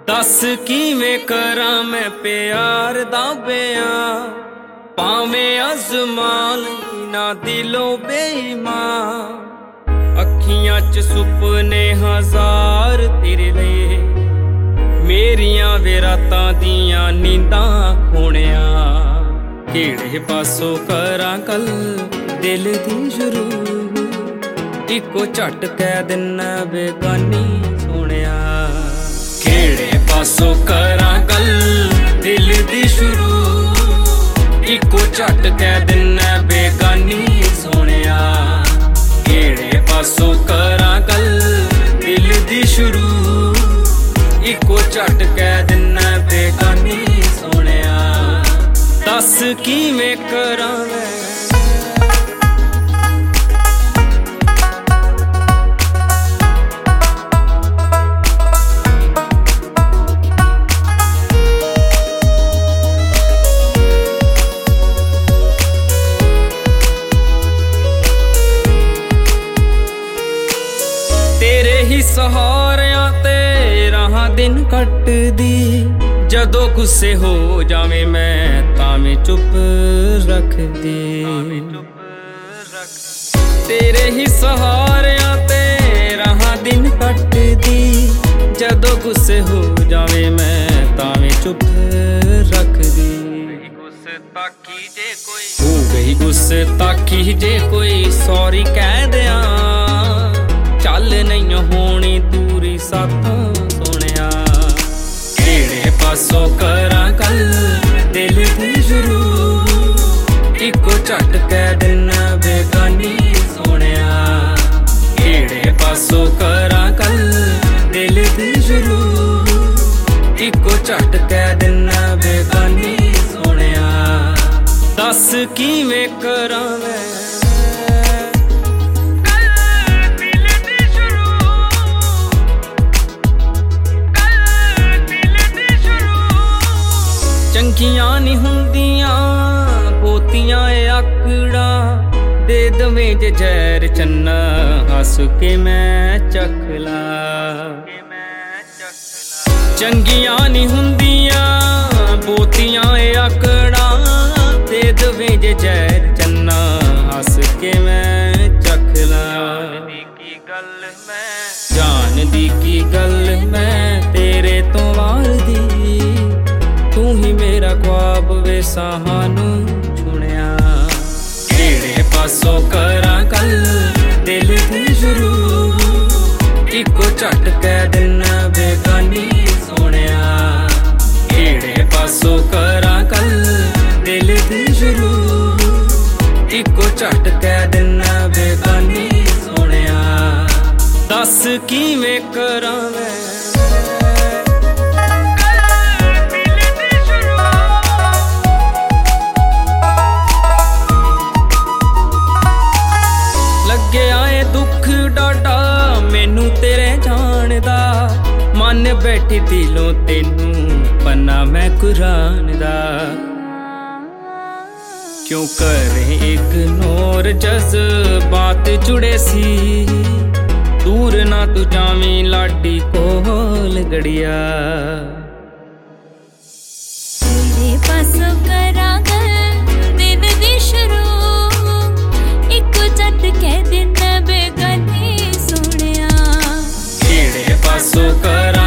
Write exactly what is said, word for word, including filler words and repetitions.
दस किवें करां मैं प्यार दा बयां, भावें अज़मां ना दिलों बेईमान। अखियां च सुपने हजार तेरे लिए, मेरियां वे रातां दियां नींदां खोणिया। केड़े पासों करां गल दिल दी शुरू, इको झट कह दिना बेगानी सोहणिया। केड़े पासों करां गल दिल दी शुरू, इको झट कह दिना बेगानी सोहणिया। केड़े पासों करां गल दिल दी शुरू, इको झट कह दिना बेगानी सोहणिया। दस किवें करां मैं सहारियां ते राहां दिन कटदी। जदों गुस्से हो जावे मैं तावें चुप रखदी। तेरे ही सहारियां ते राहां दिन कटदी। जदों गुस्से हो जावे मैं तावें चुप रखदी। हो गई गुस्से ताकी जे कोई सॉरी कह दियां, चल नहीं होनी दूरी साथों सोहणिया। केड़े पासों करां गल दिल दी शुरू, इको झट कह दिना बेगानी सोहणिया। केड़े पासों करां गल दिल दी शुरू, इको झट कह दिना बेगानी सोहणिया। दस किवें करां मैं चंगियां नी हुंदियां बोतियां ए आकड़ा। दे दवें जे जहर चन्ना हस के मैं चखला। चंगियां नी हुंदियां बोतियां ए आकड़ा। दे दवें जे जहर चन्ना हस के मैं चखला। जान दी की गल मैं तेरे तो वार दी, तू ही मेरा ख्वाब वे सानू छुणिया। केड़े पासों करां गल दिल दी शुरू, इको झट कह दिना बेगानी सोहणिया। केड़े पासों करां गल दिल दी शुरू, इको झट कह दिना बेगानी सोहणिया। दस किवें करां मैं मैनू तेरे जान दा। मन बैठी दिलों तेनू पन्ना मैं कुरान दा। क्यों करे इग्नोर जज्बात जुड़े सी, दूर ना तू जावी लाडी कोल गड़िया। तेरे पासों करां गल दिल दी शुरू, इको झट कह दिना बेगानी सोहणिया। केड़े पासों करां